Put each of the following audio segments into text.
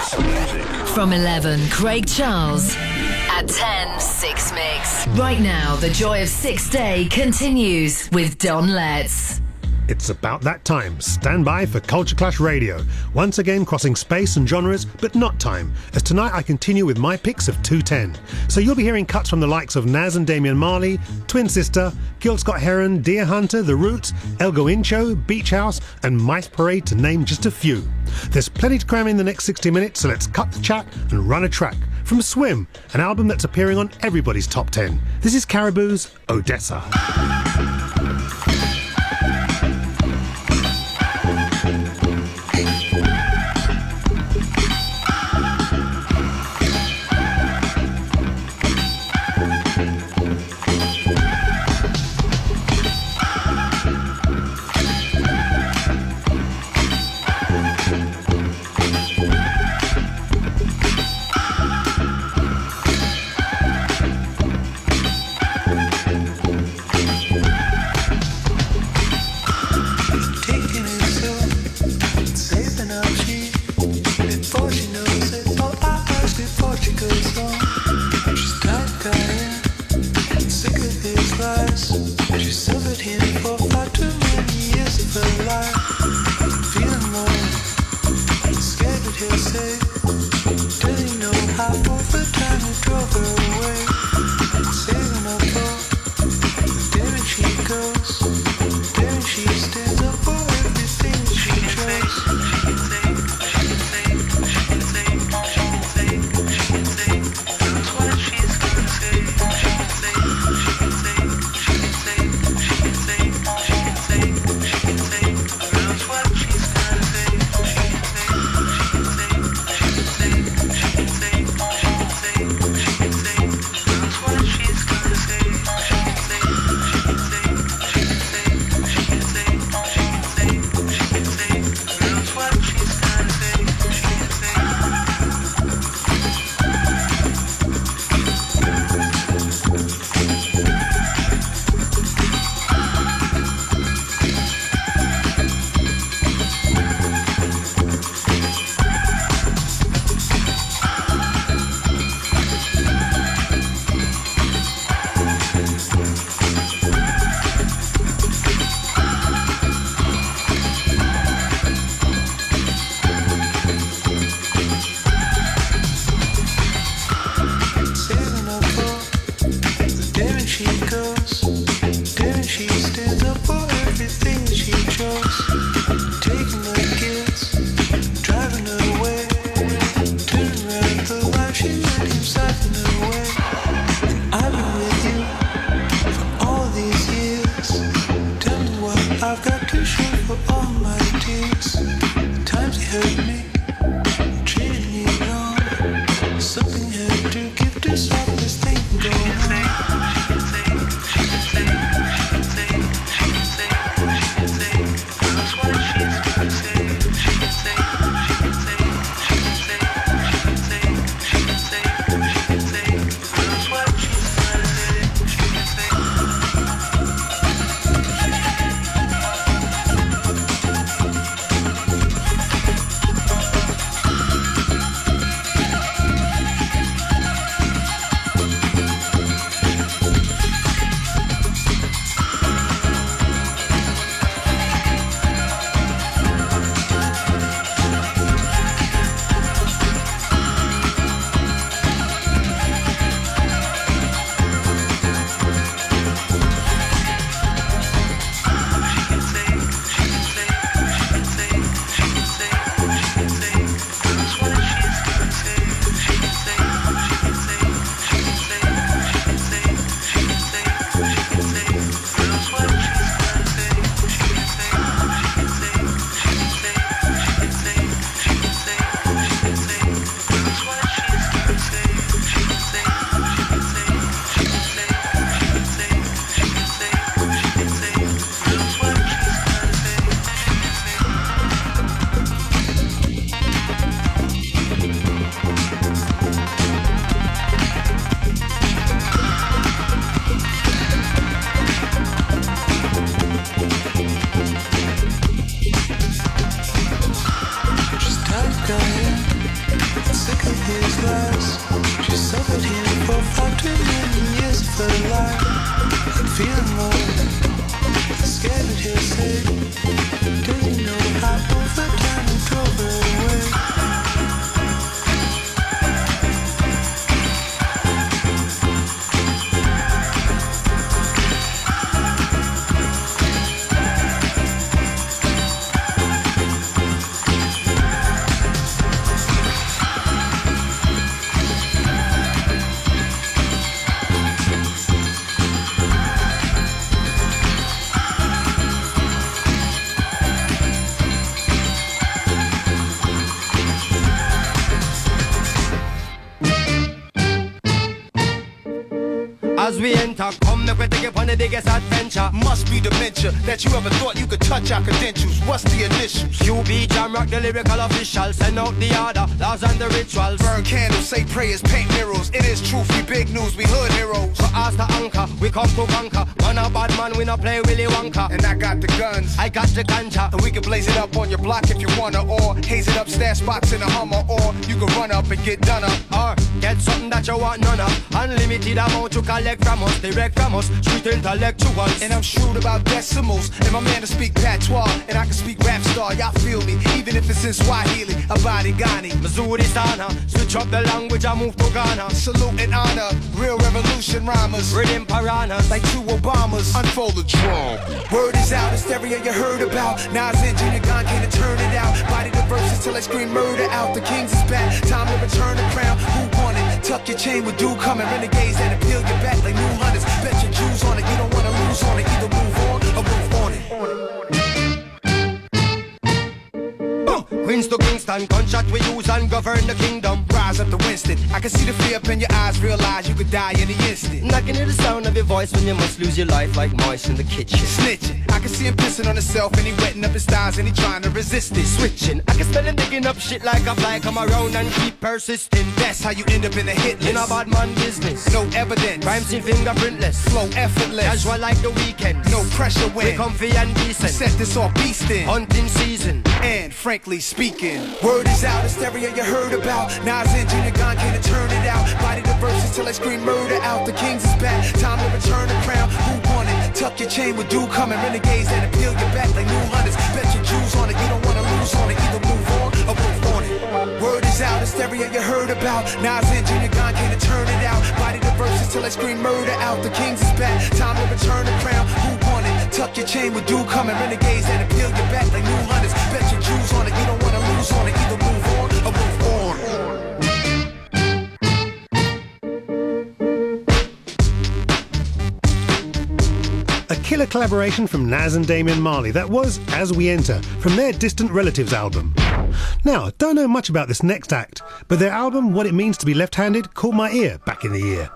From 11, Craig Charles. At 10, 6 Mix. Right now, the joy of 6 Day continues with Don Letts. It's about that time. Stand by for Culture Clash Radio. Once again crossing space and genres, but not time, as tonight I continue with my picks of 210. So you'll be hearing cuts from the likes of Naz and Damian Marley, Twin Sister, Gil Scott Heron, Deer Hunter, The Roots, Elgo Incho, Beach House and Mice Parade, to name just a few. There's plenty to cram in the next 60 minutes, so let's cut the chat and run a track. From Swim, an album that's appearing on everybody's top 10. This is Caribou's Odessa. Say his last. She suffered him for 5 trillion years of her life. Feeling low, scared that he'll say, doesn't know how over time will throw her away. As we enter, come make we take you on the biggest adventure. Must be dementia that you ever thought you could touch our credentials. What's the initials? QB Jam Rock, the lyrical official. Send out the order, laws and the rituals. Burn candles, say prayers, paint murals. It is truth, we big news, we hood heroes. So as the anchor, we come to conquer. Man a bad man, we not play Willy Wonka. And I got the guns, I got the ganja. and we can blaze it up on your block if you wanna. Or haze it up, stash spots in a Hummer. Or you can run up and get done up. Or get something that you want none of. Unlimited amount to collect from us, direct from us, street intellectuals. And I'm shrewd about decimals, and my man to speak patois, and I can speak rap star, y'all feel me, even if it's in Swahili, Abadi Ghani, Missouri Sana, switch up the language, I move to Ghana. Salute and honor, real revolution rhymers, Rhythm piranhas, like 2 Obamas, unfold the drum. Word is out, hysteria you heard about, Nas and Junior Gong can't turn it out, body the verses till I scream murder out, the kings is back, time to return the crown, who won it, tuck your chain with dew coming, renegades that appeal your back like new hunters, bet your Jews on it, you don't wanna lose on it, either move on or move on it. Queens to Kingston, gunshot we use and govern the kingdom. Rise up to Winston, I can see the fear up in your eyes, realize you could die in the instant. And I can hear the sound of your voice when you must lose your life like mice in the kitchen. Snitching, I can see him pissing on himself and he wetting up his thighs and he trying to resist it. Switching, I can smell him digging up shit like a fly, come around and keep persisting. That's how you end up in the hit list. In a bad man business, No evidence, crime scene fingerprintless, flow effortless, casual like the weekend. no pressure We when comfy and decent, set this off beast in. hunting season. And frankly speaking, word is out, hysteria you heard about. Nas and Junior Gong can't turn it out. Body the verses till I scream murder out. The kings is back, time to return the crown. Who won it? Tuck your chain with dew coming. Renegades that appeal your back like new hunters. Bet your Jews on it, you don't wanna lose on it. Either move on or move on it. Word is out, hysteria you heard about. Nas and Junior Gong can't turn it out. Body the verses till I scream murder out. The kings is back, time to return the crown. Who won it? Tuck your chain with dew coming. Renegades that appeal your back like new hunters. Bet your Jews on it, you don't wanna lose on it. Either move on or move on. A killer collaboration from Nas and Damian Marley that was As We Enter from their Distant Relatives album. Now, don't know much about this next act, but their album What It Means to Be Left-Handed caught my ear back in the year.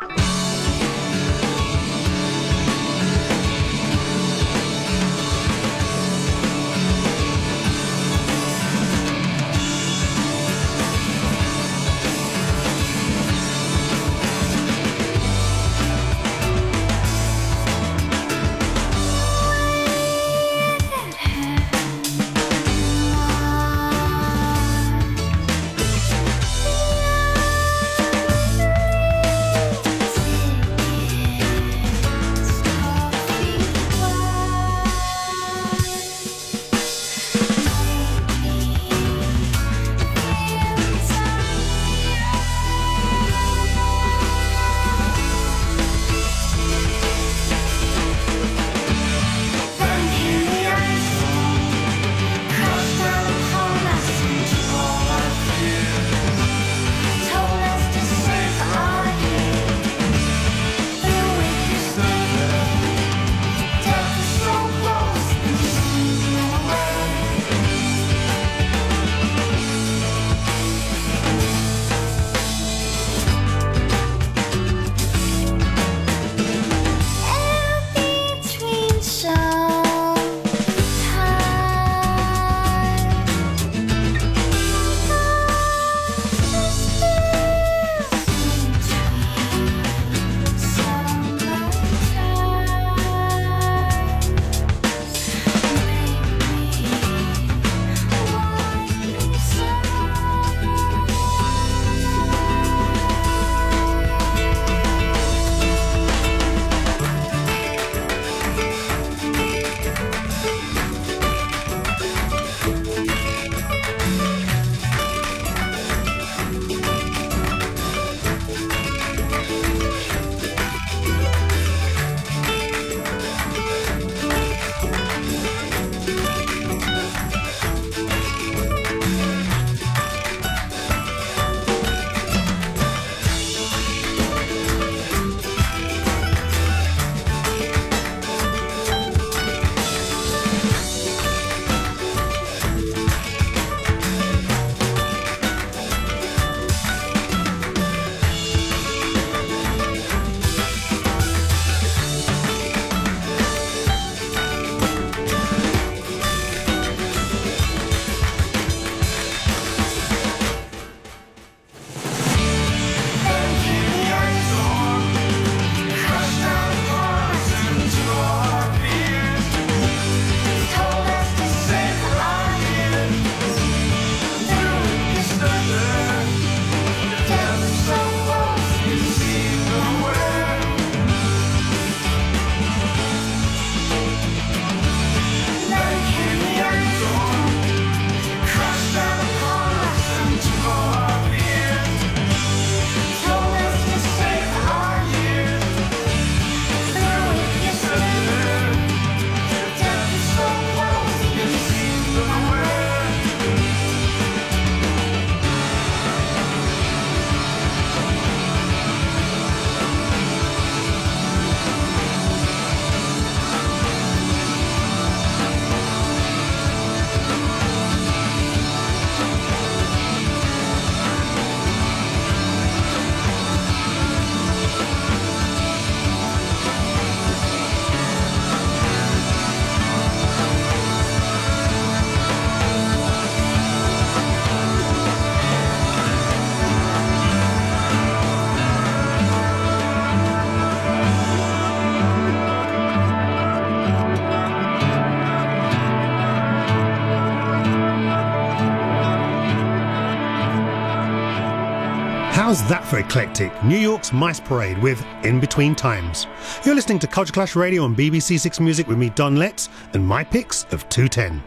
How's that for eclectic? New York's Mice Parade with In Between Times. You're listening to Culture Clash Radio on BBC Six Music with me, Don Letts, and my picks of 210.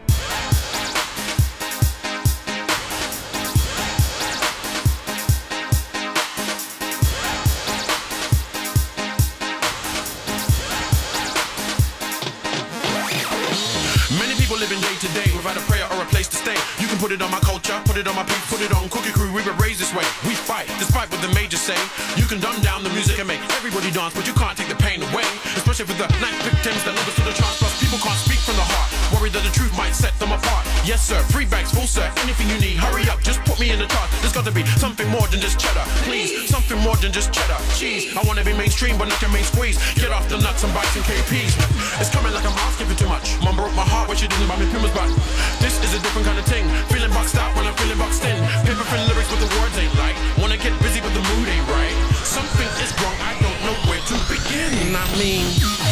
To day without a prayer or a place to stay. You can put it on my culture, put it on my people, put it on Cookie Crew. We were raised this way. We fight, despite what the majors say. You can dumb down the music and make everybody dance, but you can't take the pain away. Especially for the night victims that never stood a chance. Plus, people can't speak from the heart, worried that the truth might set them apart. Yes, sir, free bags, full sir. Anything you need, hurry up, just put me in the chart. There's got to be something more than just cheddar. Please, something more than just cheddar. Cheese, I want to be mainstream, but not your main squeeze. Get off the nuts and bites and KPs. It's coming like I'm asking for too much. Mum broke my heart when she didn't buy me Pumas, but this is a different kind of thing. Feeling boxed out when I'm feeling boxed in. Paper thin lyrics but the words ain't right. Wanna get busy but the mood ain't right. Something is wrong, I don't know where to begin. I mean,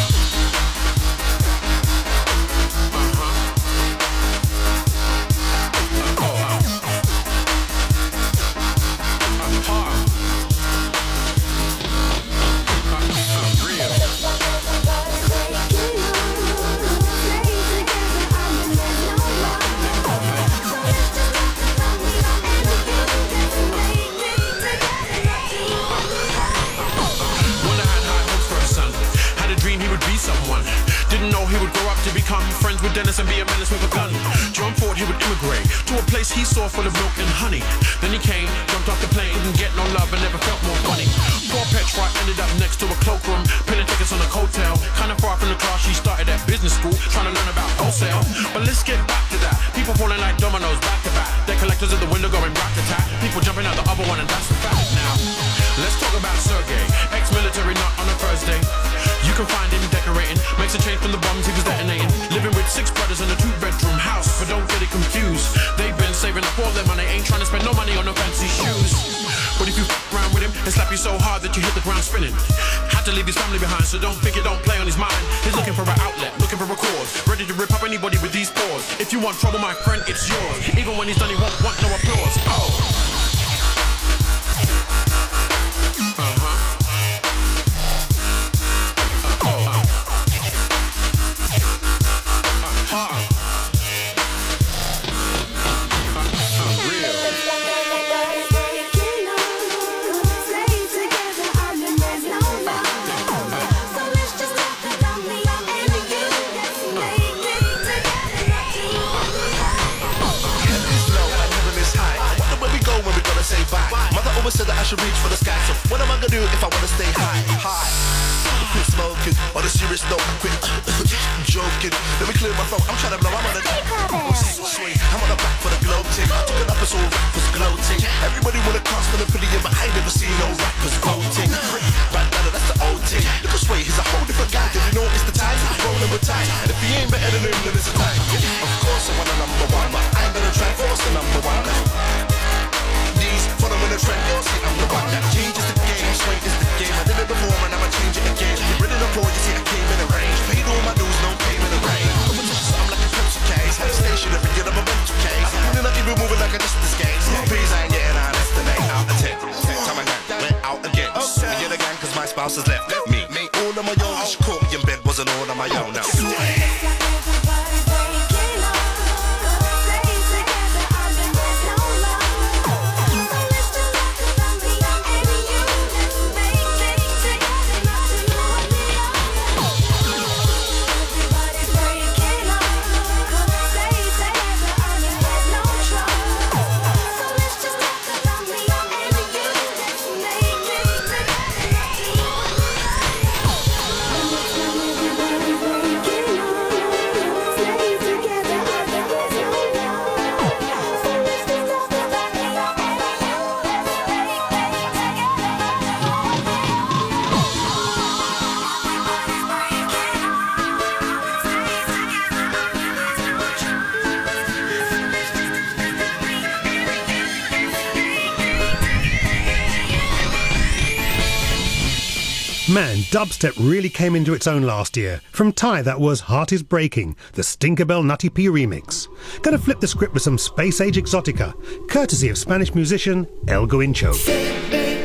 someone. Didn't know he would grow up to become friends with Dennis and be a menace with a gun. John thought he would immigrate to a place he saw full of milk and honey. Then he came, jumped off the plane, didn't get no love and never felt more funny. Poor Petra ended up next to a cloakroom, pinning tickets on a coattail. Kind of far from the class she started at business school, trying to learn about wholesale. But let's get back to that. People falling like dominoes back to back. Their collectors at the window going rat-a-tat. People jumping out the other one and that's the fact now. Let's talk about Sergey, ex-military, not on a Thursday. You can find him decorating, makes a change from the bombs he was detonating. Living with 6 brothers in a 2-bedroom house, but don't get it confused. They've been saving up all their money, ain't trying to spend no money on no fancy shoes. But if you around with him, he'll slap you so hard that you hit the ground spinning. Had to leave his family behind, so don't think it don't play on his mind. He's looking for an outlet, looking for a cause, ready to rip up anybody with these paws. If you want trouble, my friend, it's yours. Even when he's done, he won't want no applause. Oh. Said that I should reach for the sky. So what am I gonna do if I wanna stay high? Quit smoking on a serious note. Quit joking. Let me clear my throat. I'm trying to blow. I'm on the swing. I'm on the back for the globe ting. I took it up as all rappers gloating. Everybody wanna cast an opinion, but I ain't never seen no rappers voting. Right now, that's the old ting. Look at Sway, he's a whole different guy. Did you know it's the time? He's rolling with time. And if he ain't better than him, then it's a time. Of course I want a number one, but I ain't gonna try and force the number one. Following the trend, you'll see I'm the one that changes the game. Swing is the game. I did it before and I'ma change it again. Get rid of the poor, you see I came in the range. Paid all my dues, no payment in the rain. I'm like a pencil case. Had a station every year, I'm a mental case. I'm not even moving like a distance game. Rupees I ain't getting out, that's the name. Out of 10. Time again, went out again. I get again cause my spouse has left me. All on my own, she caught me in bed, wasn't all on my own now. Man, dubstep really came into its own last year. From Ty, that was Heart Is Breaking, the Stinkerbell Nutty P remix. Gonna flip the script with some space age exotica, courtesy of Spanish musician El Guincho.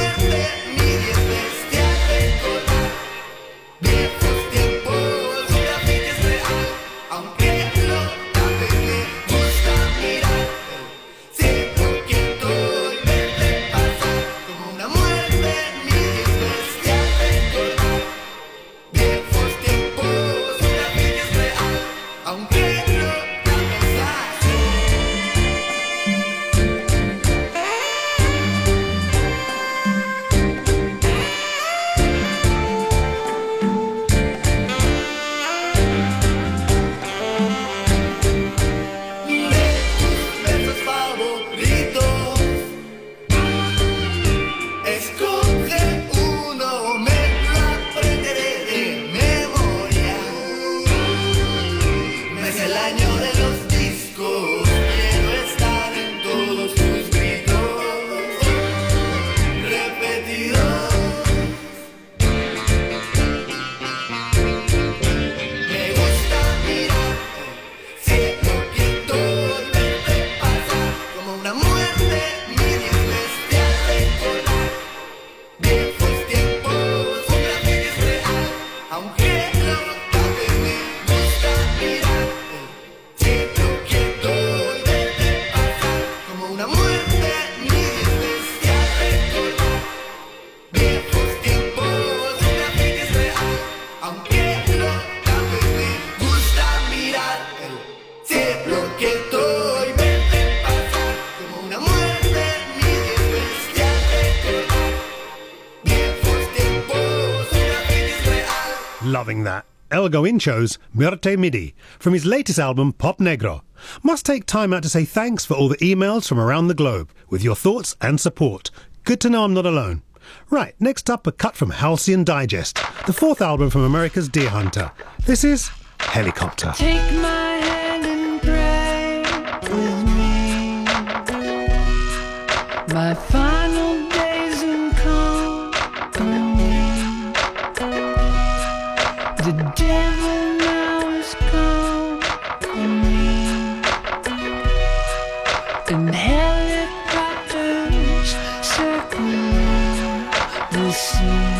Loving that. Elgo Incho's Muerte Midi from his latest album Pop Negro. Must take time out to say thanks for all the emails from around the globe with your thoughts and support. Good to know I'm not alone. Right, next up a cut from Halcyon Digest, the fourth album from America's Deer Hunter. This is Helicopter. Take my hand and pray with me. My final days in company. The devil now is company. And helicopters circle the sea.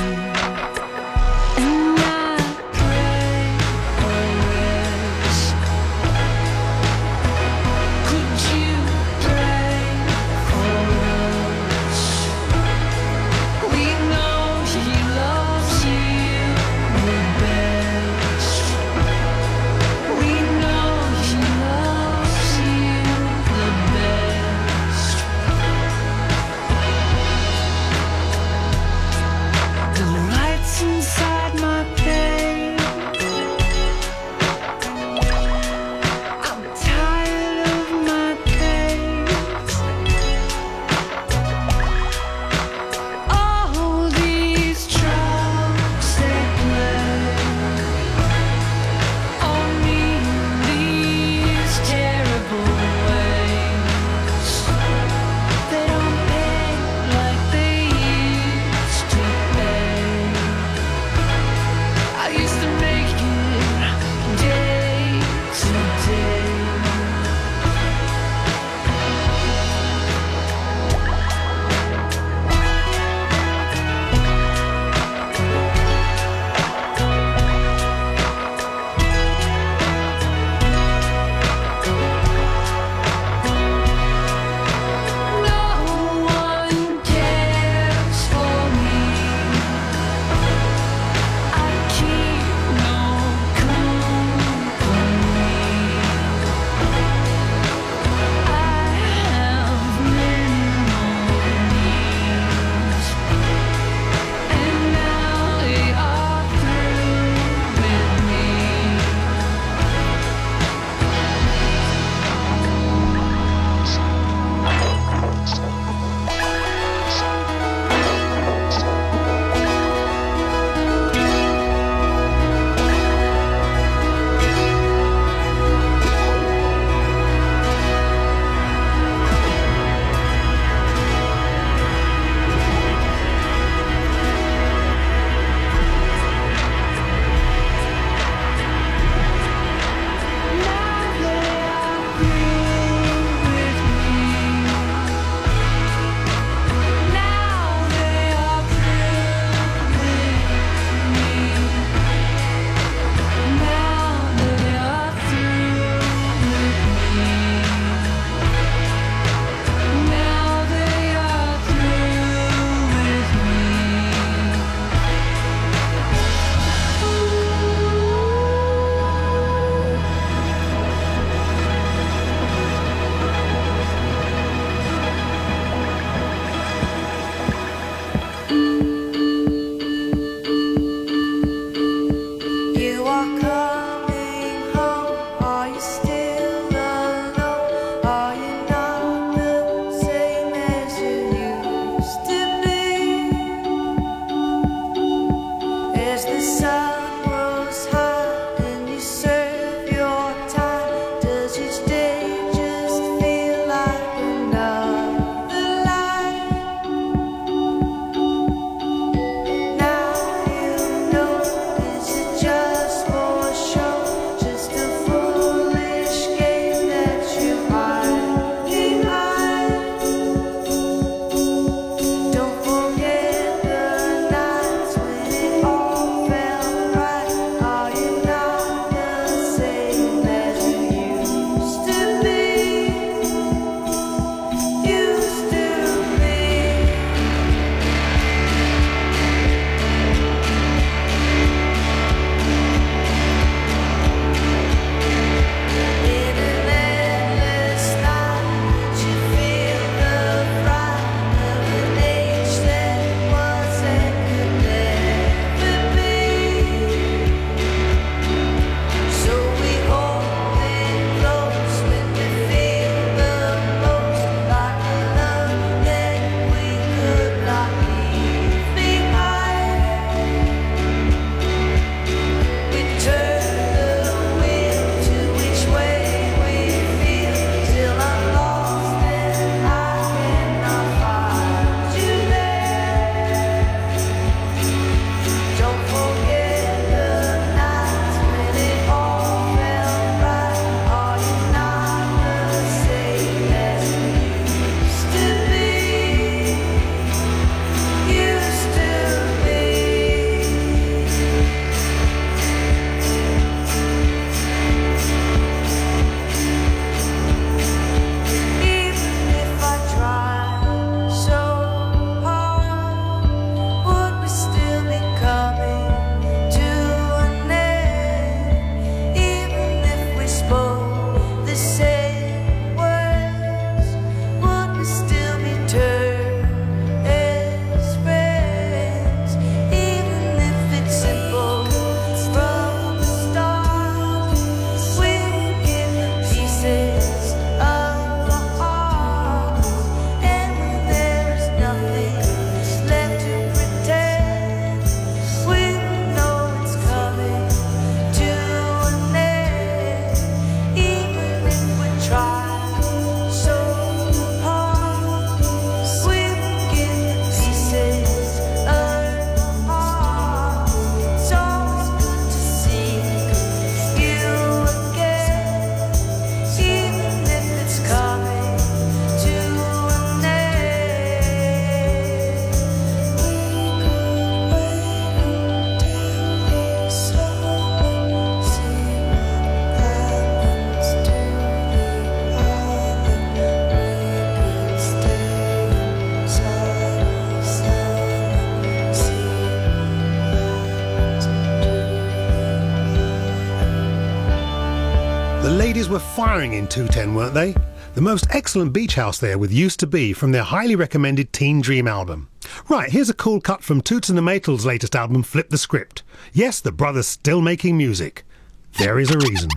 ladies were firing in 210, weren't they? The most excellent beach house there with Used to Be from their highly recommended Teen Dream album. Right, here's a cool cut from Toots and the Maytals' latest album, Flip the Script. Yes, the brothers still making music. There is a reason.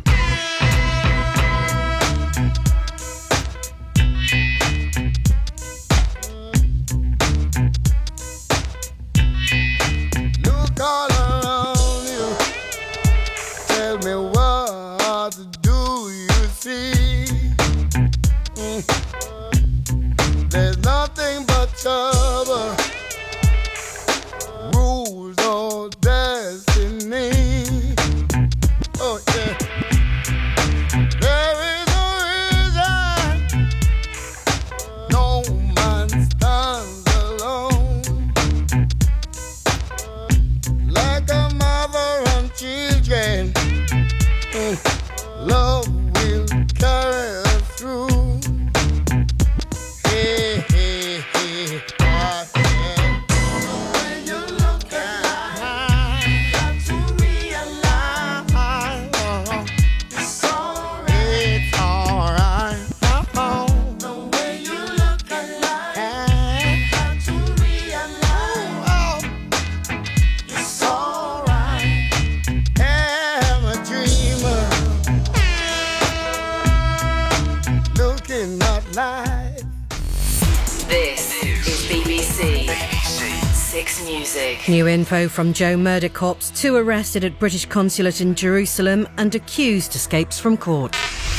Look all around you. Tell me what do you see? There's nothing but trouble. Rules or destiny. Oh yeah. There is a reason. No man stands alone. Like a mother and children, love will carry us through. Hey, hey, hey, oh, yeah. When you look at life, you got to realize it's alright. It's alright. The way you look at life, you got to realize it's alright. I'm a dreamer, looking at life. This is BBC. Six Music. New info from Joe Murder Cops. 2 arrested at British Consulate in Jerusalem and accused escapes from court.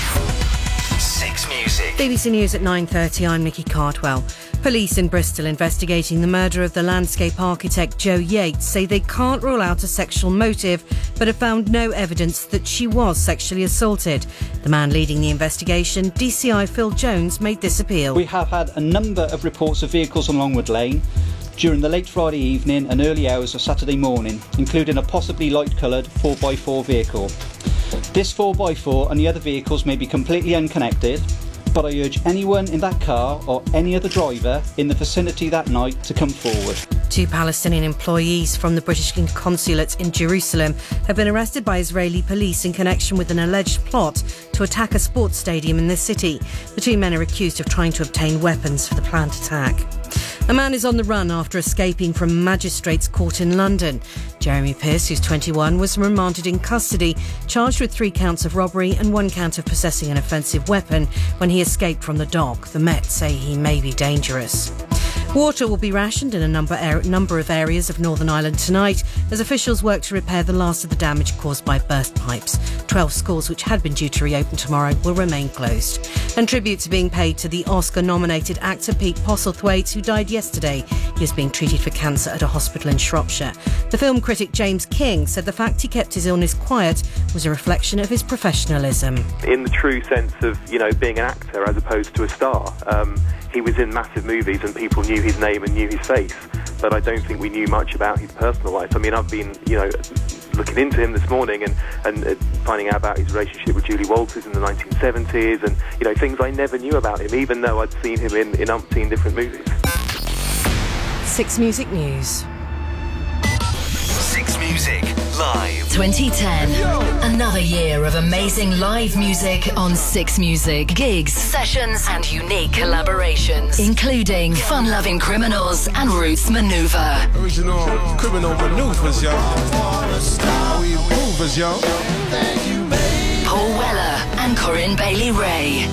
Six Music. BBC News at 9:30. I'm Nikki Cardwell. Police in Bristol investigating the murder of the landscape architect Joe Yates say they can't rule out a sexual motive, but have found no evidence that she was sexually assaulted. The man leading the investigation, DCI Phil Jones, made this appeal. We have had a number of reports of vehicles on Longwood Lane during the late Friday evening and early hours of Saturday morning, including a possibly light-coloured 4x4 vehicle. This 4x4 and the other vehicles may be completely unconnected, but I urge anyone in that car or any other driver in the vicinity that night to come forward. 2 Palestinian employees from the British Consulate in Jerusalem have been arrested by Israeli police in connection with an alleged plot to attack a sports stadium in the city. The 2 men are accused of trying to obtain weapons for the planned attack. A man is on the run after escaping from a magistrate's court in London. Jeremy Pearce, who's 21, was remanded in custody, charged with 3 counts of robbery and 1 count of possessing an offensive weapon when he escaped from the dock. The Met say he may be dangerous. Water will be rationed in a number of areas of Northern Ireland tonight as officials work to repair the last of the damage caused by burst pipes. 12 schools which had been due to reopen tomorrow will remain closed. And tributes are being paid to the Oscar-nominated actor Pete Postlethwaite, who died yesterday. He is being treated for cancer at a hospital in Shropshire. The film critic James King said the fact he kept his illness quiet was a reflection of his professionalism. In the true sense of, being an actor as opposed to a star. He was in massive movies and people knew his name and knew his face, but I don't think we knew much about his personal life. I mean, I've been, looking into him this morning and finding out about his relationship with Julie Walters in the 1970s and, things I never knew about him, even though I'd seen him in umpteen different movies. Six Music News. Six Music Live 2010. Another year of amazing live music on Six Music. Gigs, sessions and unique collaborations, including Fun-Loving Criminals and Roots Maneuver. Original criminal maneuvers, yo. How we movers, yo. Paul Weller and Corinne Bailey Ray.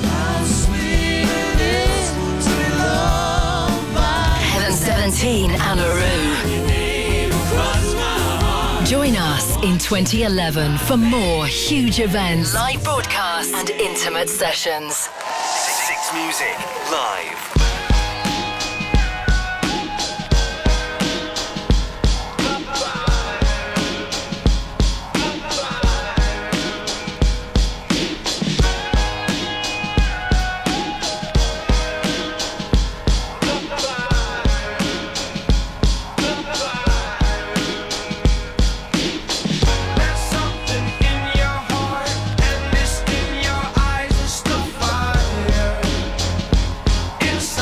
Heaven 17 and Aru. Join us in 2011 for more huge events, live broadcasts and intimate sessions. Six Music Live. Inside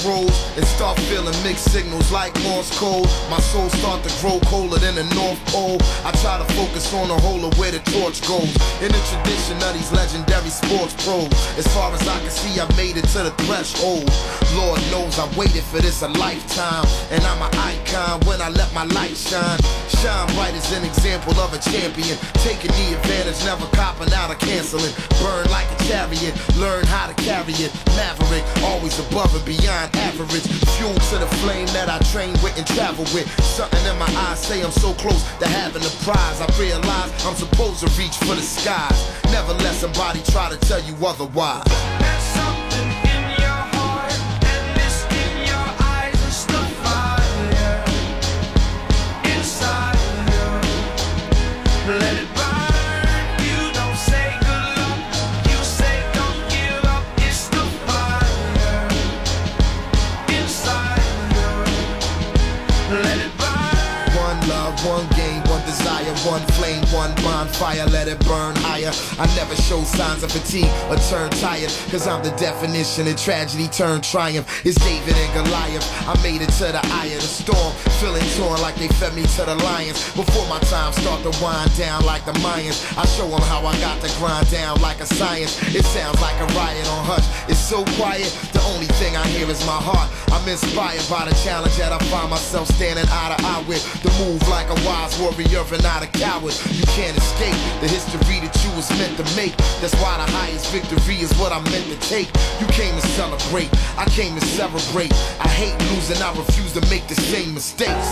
crossroads and start feeling mixed signals like Morse code. My soul start to grow colder than the North Pole. I try to focus on the whole of where the torch goes. In the tradition of these legendary sports pros, as far as I can see, I made it to the threshold. Lord knows I waited for this a lifetime, and I'm an icon when I let my light shine. Shine bright as an example of a champion, taking the advantage, never copping out or canceling. Burn like a chariot, learn how to carry it. Maverick, always above and beyond average. Fuel to the flame that I train with and travel with. Something in my eyes say I'm so close to having the prize. I realize I'm supposed to reach for the skies. Never let somebody try to tell you otherwise. There's something in your heart, and it's in your eyes. It's the fire inside you. Let it burn. You don't say good luck, you say don't give up. It's the fire inside you. Let it burn. One love, one game, one desire, one flame, one bonfire, let it burn higher. I never show signs of fatigue or turn tired, cause I'm the definition of tragedy turned triumph. It's David and Goliath, I made it to the eye of the storm, feeling torn like they fed me to the lions. Before my time start to wind down like the Mayans, I show them how I got to grind down like a science. It sounds like a riot on hush, it's so quiet, the only thing I hear is my heart. I'm inspired by the challenge that I find myself standing eye to eye with. The move like a wise warrior and not a coward. You can't escape the history that you was meant to make. That's why the highest victory is what I'm meant to take. You came to celebrate, I came to celebrate. I hate losing, I refuse to make the same mistakes.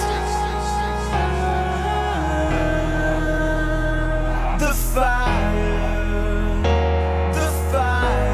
The fire, the fire.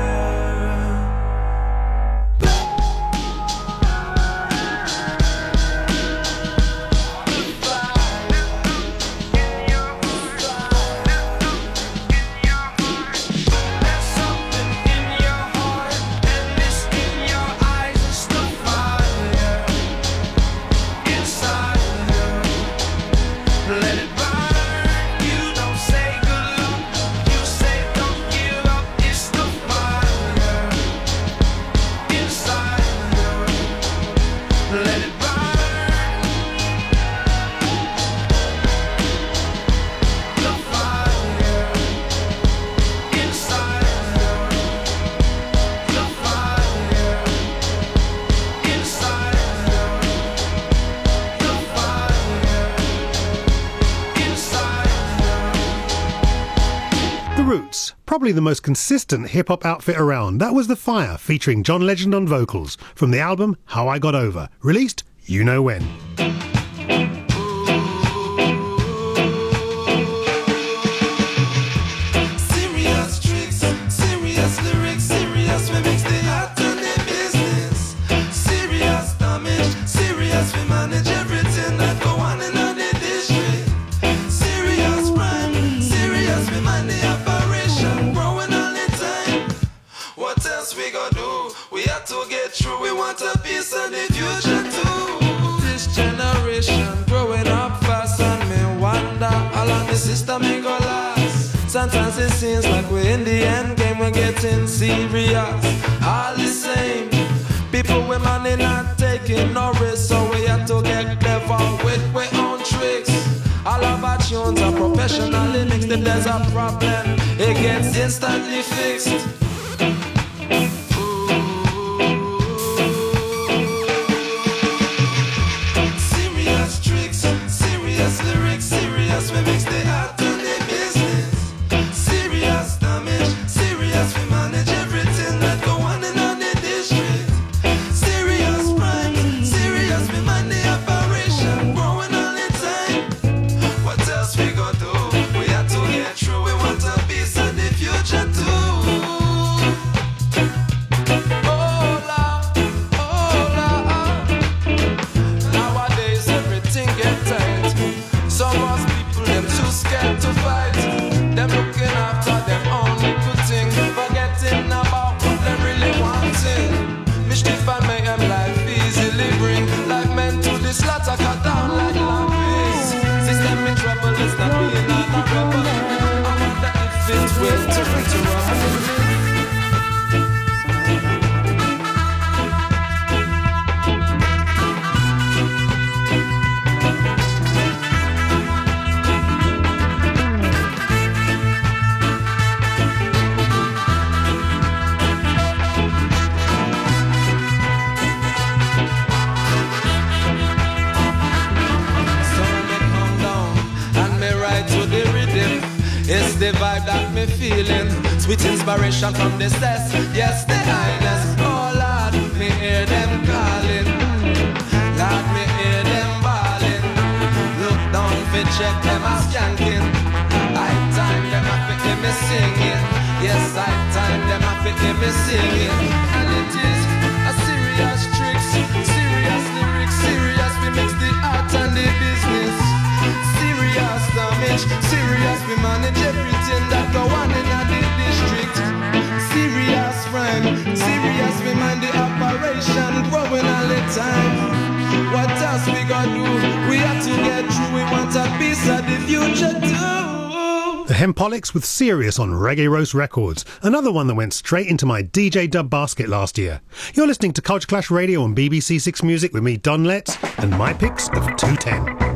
Roots, probably the most consistent hip-hop outfit around. That was The Fire, featuring John Legend on vocals, from the album How I Got Over, released you know when. Serious tricks, serious lyrics, serious mimics, they hot on their business. Serious damage, serious we manage everything that go on in the district. Serious rhyme, serious we man the operation, growing all the time. What else we gonna do? We have to get through, we want a piece of the future too. This generation growing up fast and me wonder how long the system ain't gonna last. Sometimes it seems like we're in the end game, we're getting serious. All the same, people with money not taking no risk, so we have to get clever with our own tricks. All of our tunes are professionally mixed. If there's a problem, it gets instantly fixed. Serious tricks, serious lyrics, serious mimics, they hot on their business. Serious damage, serious we manage everything that go on in the district. Serious rhymes, serious we man the operation, growing all the time. What else we gonna do? We have to get through, we want a piece of the future too. the vibe that me feeling. Sweet inspiration from the cess. Yes, the highness. Oh Lord, me hear them calling. Lord, me hear them bawling. Look down fi check them a skanking. I time them a fi hear me singing. Yes, I time them a fi hear me singing. And it is a serious tricks, serious lyrics, serious we mix the art and the business. Serious damage, serious we manage everything that go on in the district. Serious crime, serious we mind the operation growing all the time. What else we gonna do? We have to get through, we want a piece of the future too. The Hempolics with Serious on Reggae Roast Records, another one that went straight into my DJ dub basket last year. You're listening to Culture Clash Radio on BBC Six Music with me, Don Letts, and my picks of 210.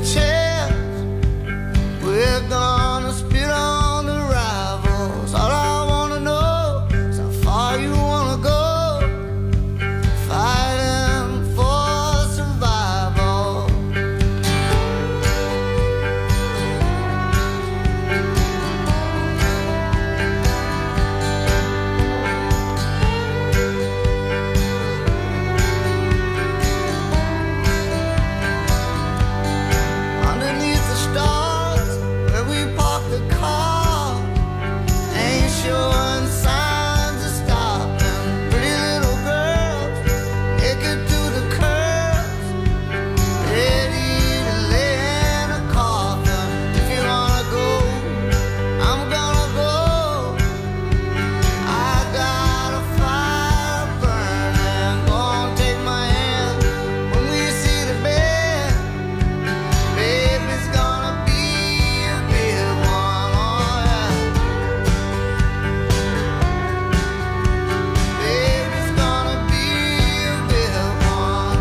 chance. We're gonna spit on the rivals. All I wanna know is how far you wanna go, fighting for survival. Underneath the stars where we park the car, ain't showing signs of stopping. Pretty little girls naked to the curves, ready to lay in a coffin. If you wanna go, I'm gonna go. I got a fire burning, gonna take my hand when we see the bed. Baby's gonna be a big one, oh yeah. Baby's gonna be a big one.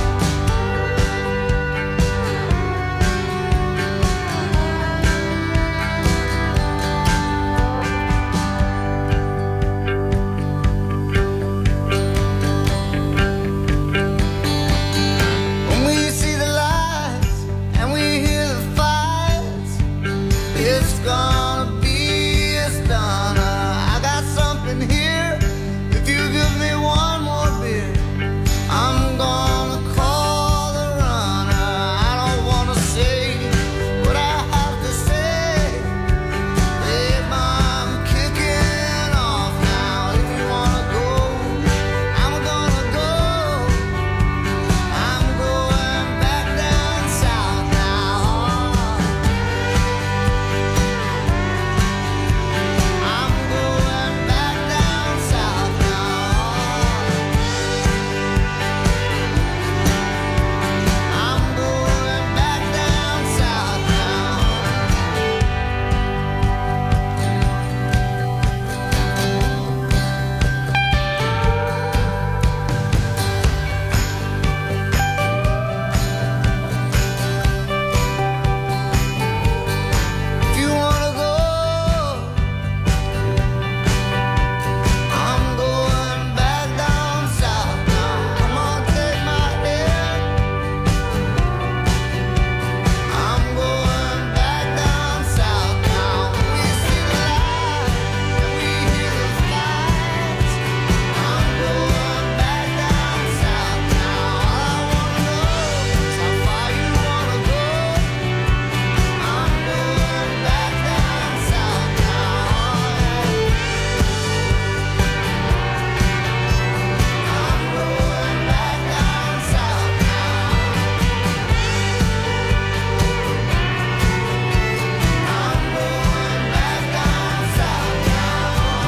When we see the lights and we hear the fights, it's gonna be a stunner. I got something here. If you give me one more beer, I'm gonna call the runner. I don't wanna say what I have to say. Babe, I'm kicking off now. If you wanna go, I'm gonna go. I'm going back down south now. I'm going back down south now. I'm going back down south now. If you wanna go, I'm going back down south now. Come on, take my hand. I'm going back down south now. We see the lights and we hear the fights. I'm going back down south now. All I wanna know is how far you wanna go. I'm going back down south now. I'm going back down south now. I'm going back down south now.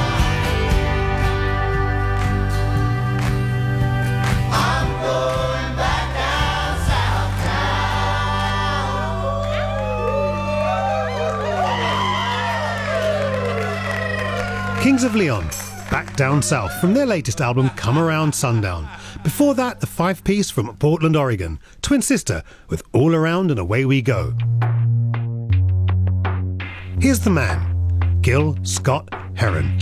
I'm going back down south Kings of Leon, Back Down South, from their latest album Come Around Sundown. Before that, the 5-piece from Portland, Oregon, Twin Sister with All Around and Away We Go. Here's the man, Gil Scott Heron.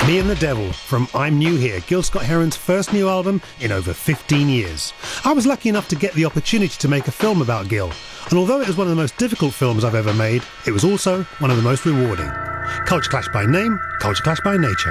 Me and the Devil from I'm New Here, Gil Scott-Heron's first new album in over 15 years. I was lucky enough to get the opportunity to make a film about Gil, and although it was one of the most difficult films I've ever made, it was also one of the most rewarding. Culture Clash by name, Culture Clash by nature.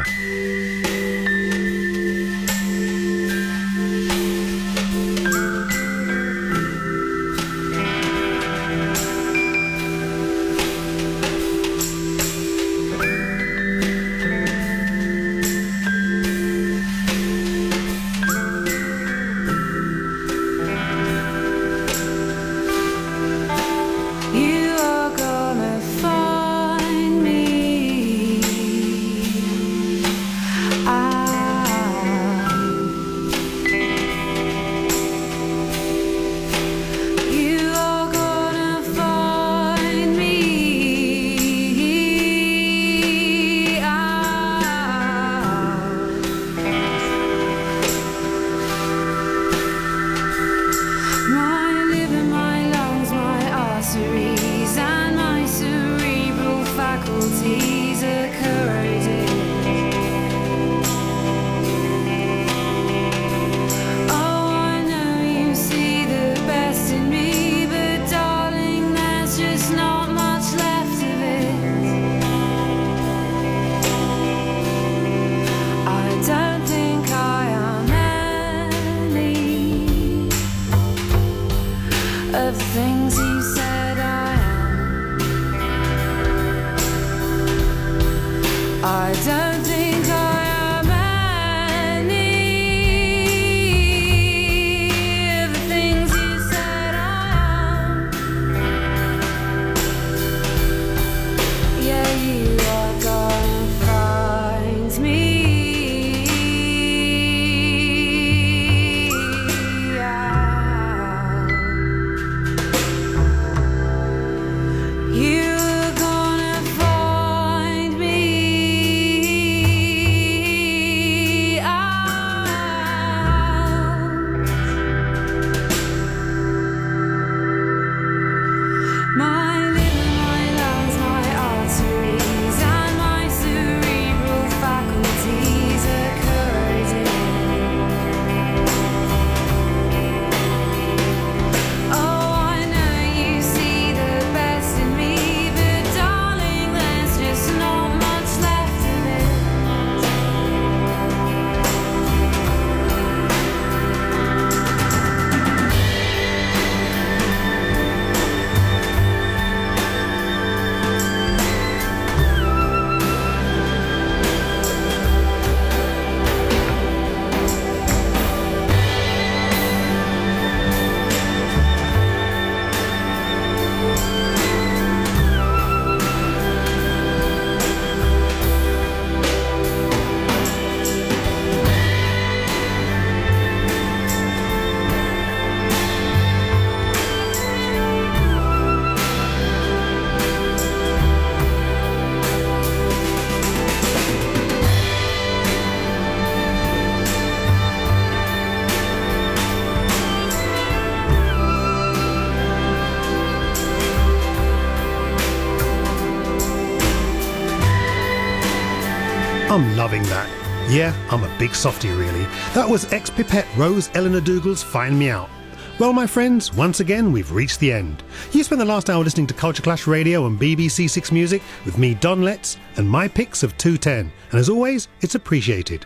I'm loving that. Yeah, I'm a big softie really. That was ex-Pipette Rose Eleanor Dougal's Find Me Out. Well, my friends, once again, we've reached the end. You spent the last hour listening to Culture Clash Radio on BBC Six Music with me, Don Letts, and my picks of 210. And as always, it's appreciated.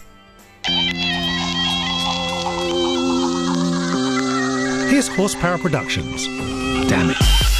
Here's Horsepower Productions. Damn it.